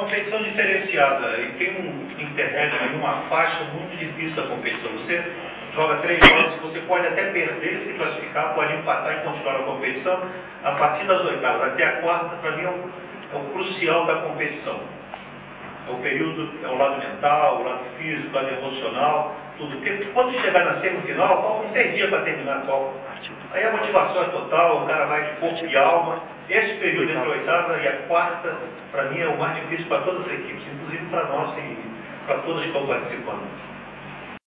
competição diferenciada e tem um interregno aí, uma faixa muito difícil da competição. Você joga 3 jogos, você pode até perder, se classificar, pode empatar e continuar a competição. A partir das oitavas até a quarta, para mim, é o crucial da competição. É o período, é o lado mental, o lado físico, o lado emocional, tudo. Porque quando chegar na semifinal, faltam 6 dias para terminar a Copa. Aí a motivação é total, o cara vai de corpo e alma. Esse período entre a oitava e a quarta, para mim, é o mais difícil para todas as equipes, inclusive para nós e para todas que estão participando.